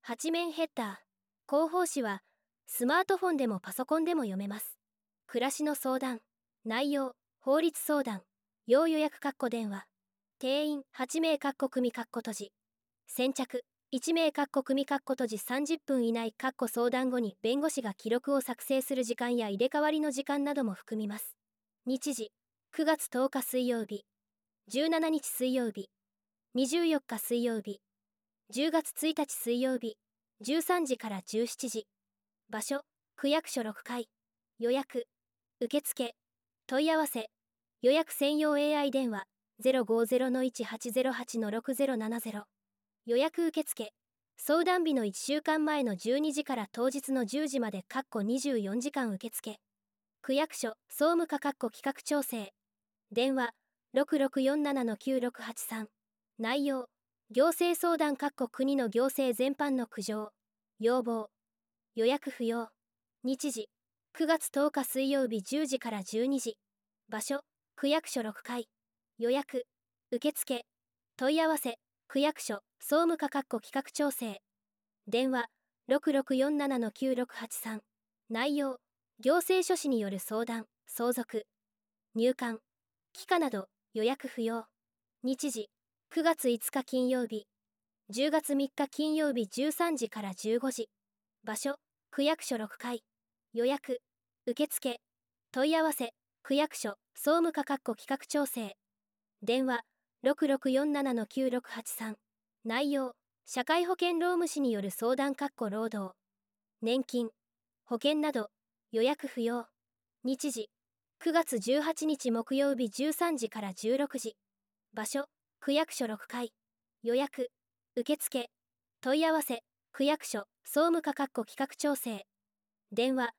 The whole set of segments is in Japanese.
8面ヘッダー。広報誌はスマートフォンでもパソコンでも読めます。暮らしの相談、内容、法律相談、要予約電話。定員8名組閉じ。先着1名組閉じ30分以内相談後に弁護士が記録を作成する時間や入れ替わりの時間なども含みます。日時9月10日水曜日、17日水曜日、24日水曜日、10月1日水曜日、13時から17時。場所区役所6階。予約受付問い合わせ予約専用 AI 電話 050-1808-6070。予約受付相談日の1週間前の12時から当日の10時まで24時間受付。区役所総務課企画調整。電話6647-9683。内容行政相談国の行政全般の苦情、要望。予約不要。日時9月10日水曜日10時から12時。場所区役所6階。予約受付問い合わせ区役所総務課企画調整。電話6647-9683。内容行政書士による相談、相続、入管、帰化など。予約不要。日時9月5日金曜日、10月3日金曜日13時から15時。場所区役所6階。予約受付問い合わせ区役所総務課企画調整。電話6647-9683。内容社会保険労務士による相談労働、年金、保険など。予約不要。日時9月18日木曜日13時から16時。場所区役所6階。予約受付問い合わせ区役所総務課企画調整。電話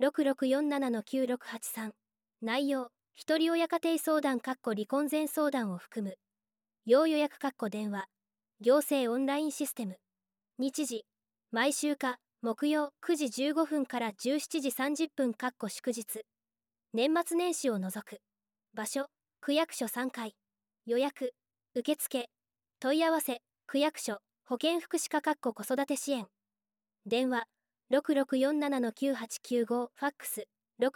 6647-9683。内容一人親家庭相談離婚前相談を含む要予約電話行政オンラインシステム。日時毎週火木曜9時15分から17時30分祝日。年末年始を除く。場所区役所3階。予約受付問い合わせ区役所保健福祉課子育て支援。電話6647-9895。ファックス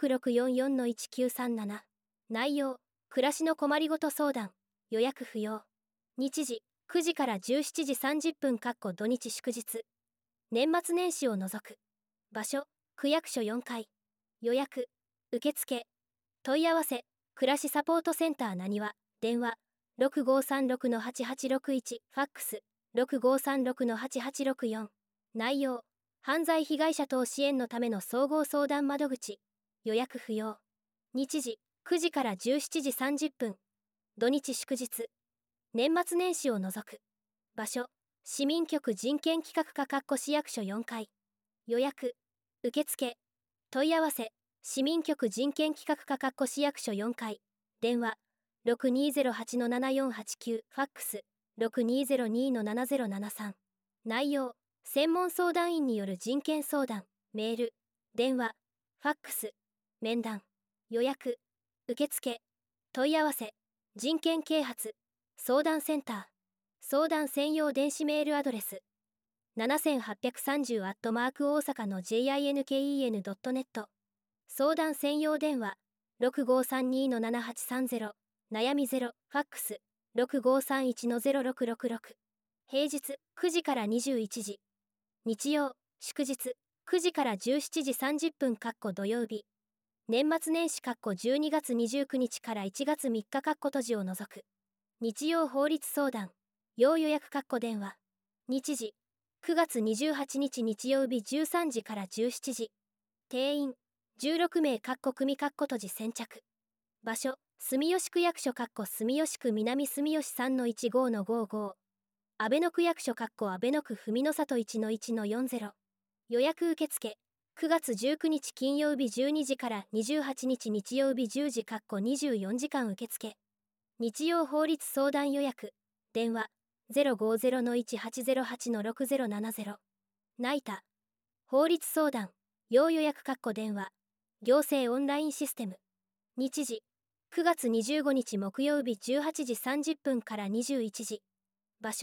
6644-1937。内容暮らしの困りごと相談。予約不要。日時9時から17時30分土日祝日。年末年始を除く。場所区役所4階。予約受付問い合わせ暮らしサポートセンターなにわ。電話6536-8861。ファックス6536-8864。内容犯罪被害者等支援のための総合相談窓口。予約不要。日時9時から17時30分。土日祝日。年末年始を除く。場所市民局人権企画課市役所4階。予約受付問い合わせ市民局人権企画課市役所4階。電話6208-7489。ファックス6202-7073。内容専門相談員による人権相談。メール電話ファックス面談。予約受付問い合わせ人権啓発相談センター。相談専用電子メールアドレス7830大阪の JINKEN.net。 相談専用電話6532-7830。悩みゼロ。ファックス6531-0666。平日9時から21時。日曜祝日9時から17時30分土曜日。年末年始12月29日から1月3日閉じを除く。日曜法律相談要予約電話。日時9月28日日曜日13時から17時。定員16名組閉じ先着。場所住吉区役所住吉区南住吉 3-15-55。阿倍野区役所阿倍野区文の里 1-1-40。予約受付9月19日金曜日12時から28日日曜日10時24時間受付。日曜法律相談予約電話050-1808-6070。ナイタ法律相談要予約電話行政オンラインシステム。日時9月25日木曜日18時30分から21時。場所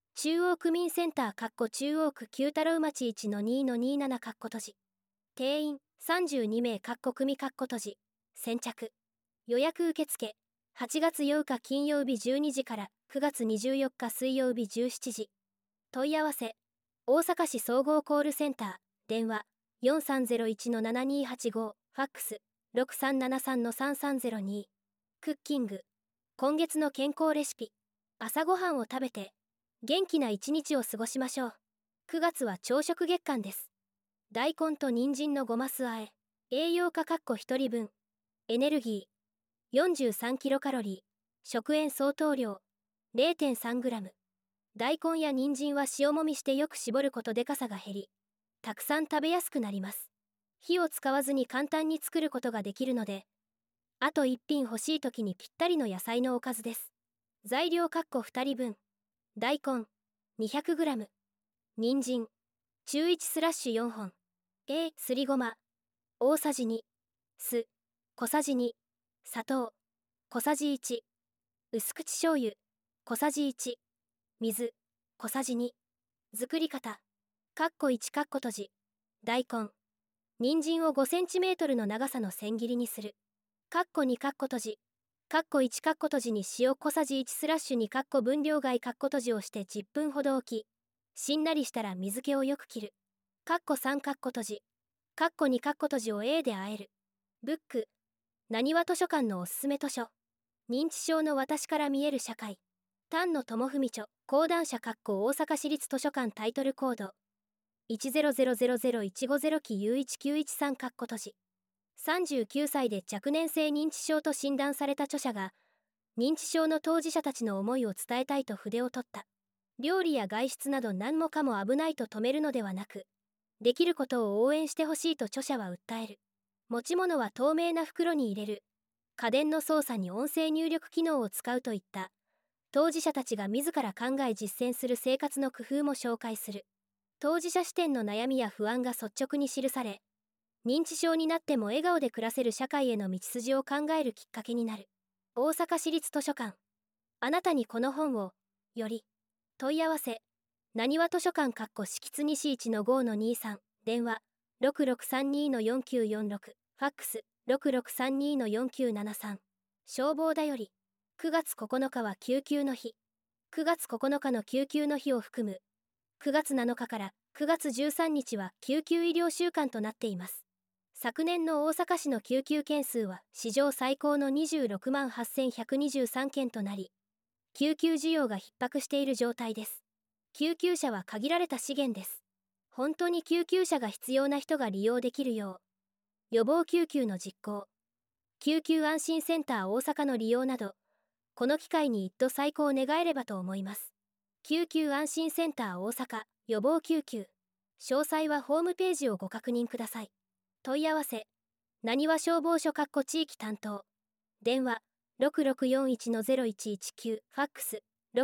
中央区民センター中央区九太郎町 1-2-27 定員32名組閉じ先着予約受付8月8日金曜日12時から9月24日水曜日17時問い合わせ大阪市総合コールセンター電話4301-7285ファックス6373-3302クッキング今月の健康レシピ朝ごはんを食べて元気な一日を過ごしましょう。9月は朝食月間です。大根と人参のごますあえ栄養価1人分エネルギー43キロカロリー食塩相当量 0.3 グラム大根や人参は塩もみしてよく絞ることでかさが減りたくさん食べやすくなります。火を使わずに簡単に作ることができるのであと1品欲しい時にぴったりの野菜のおかずです。材料2人分大根 200g 人参中1スラッシュ4本すりごま大さじ2酢小さじ2砂糖小さじ1薄口醤油小さじ1水小さじ2作り方1閉じ大根人参を 5cm の長さの千切りにする2閉じ1閉じに塩小さじ1スラッシュ2分量外閉じをして10分ほど置きしんなりしたら水気をよく切る3閉じ2閉じを A で和えるブックなにわ図書館のおすすめ図書認知症の私から見える社会丹野智文著講談社大阪市立図書館タイトルコード1000150期 U1913 閉じ39歳で若年性認知症と診断された著者が認知症の当事者たちの思いを伝えたいと筆を取った。料理や外出など何もかも危ないと止めるのではなくできることを応援してほしいと著者は訴える。持ち物は透明な袋に入れる家電の操作に音声入力機能を使うといった当事者たちが自ら考え実践する生活の工夫も紹介する。当事者視点の悩みや不安が率直に記され認知症になっても笑顔で暮らせる社会への道筋を考えるきっかけになる。大阪市立図書館あなたにこの本をより問い合わせなにわ図書館敷津西 1-5-23 電話6632-4946ファックス6632-4973消防だより9月9日は救急の日9月9日の救急の日を含む9月7日から9月13日は救急医療週間となっています。昨年の大阪市の救急件数は史上最高の26万8123件となり救急需要が逼迫している状態です。救急車は限られた資源です。本当に救急車が必要な人が利用できるよう予防救急の実行救急安心センター大阪の利用などこの機会に一途再考願えればと思います。救急安心センター大阪予防救急詳細はホームページをご確認ください。問い合わせなにわ消防署地域担当電話6641-0119ファックス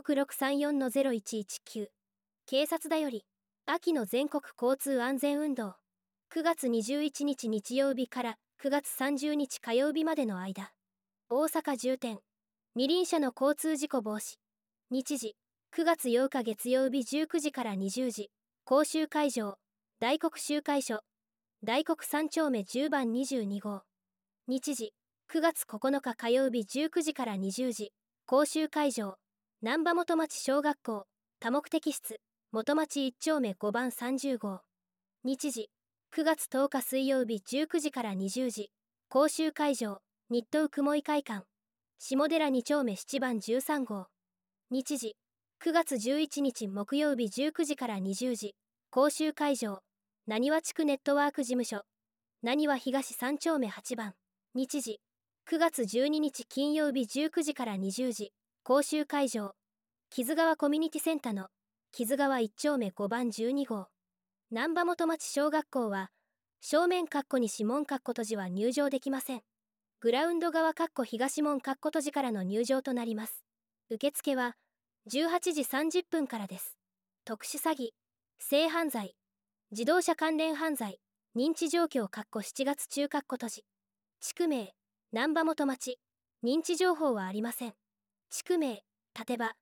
6634-0119警察だより秋の全国交通安全運動9月21日日曜日から9月30日火曜日までの間大阪重点二輪車の交通事故防止日時9月8日月曜日19時から20時甲州会場大黒集会所大黒3丁目10番22号日時9月9日火曜日19時から20時甲州会場難波元町小学校多目的室元町1丁目5番30号日時9月10日水曜日19時から20時甲州会場日東雲井会館下寺2丁目7番13号日時9月11日木曜日19時から20時甲州会場なにわ地区ネットワーク事務所なにわ東3丁目8番日時9月12日金曜日19時から20時甲州会場木津川コミュニティセンターの木津川1丁目5番12号難波元町小学校は正面西門閉じは入場できません。グラウンド側東門閉じからの入場となります。受付は18時30分からです。特殊詐欺性犯罪自動車関連犯罪認知状況7月中閉じ地区名難波元町認知情報はありません。地区名立場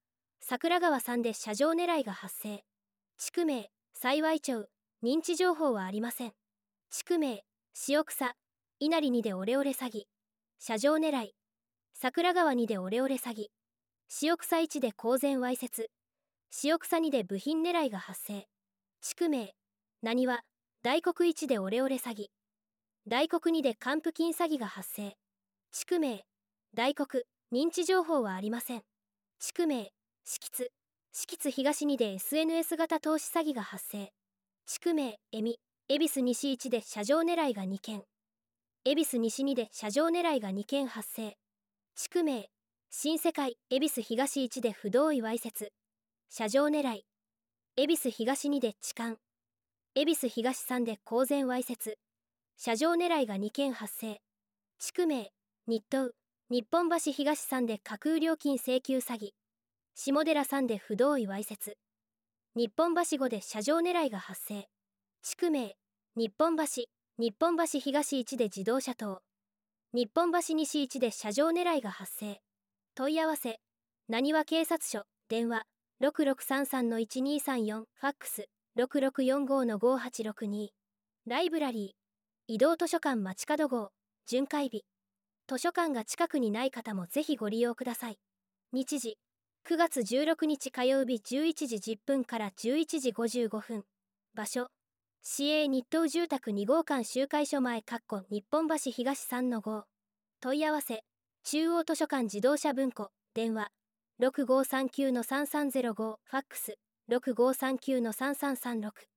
桜川さんで車上狙いが発生。地区名、幸町、認知情報はありません。地区名、塩草、稲荷2でオレオレ詐欺。車上狙い、桜川2でオレオレ詐欺。塩草1で公然わいせつ。塩草2で部品狙いが発生。地区名、なにわ、大黒1でオレオレ詐欺。大黒2で還付金詐欺が発生。地区名、大黒、認知情報はありません。地区名、敷津、敷津東2で SNS 型投資詐欺が発生。地区名、恵美、恵比寿西1で車上狙いが2件。恵比寿西2で車上狙いが2件発生。地区名、新世界、恵比寿東1で不同意わいせつ。車上狙い。恵比寿東2で痴漢。恵比寿東3で公然わいせつ。車上狙いが2件発生。地区名、日東、日本橋東3で架空料金請求詐欺。下寺3で不同意わいせつ。日本橋5で車上狙いが発生。地区名、日本橋、日本橋東1で自動車盗。日本橋西1で車上狙いが発生。問い合わせ、なにわ警察署、電話、6633-1234、ファックス、6645-5862。ライブラリー、移動図書館街角号、巡回日。図書館が近くにない方もぜひご利用ください。日時、9月16日火曜日11時10分から11時55分。場所、市営日東住宅2号館集会所前日本橋東3-5。問い合わせ、中央図書館自動車文庫、電話、6539-3305、ファックス、6539-3336。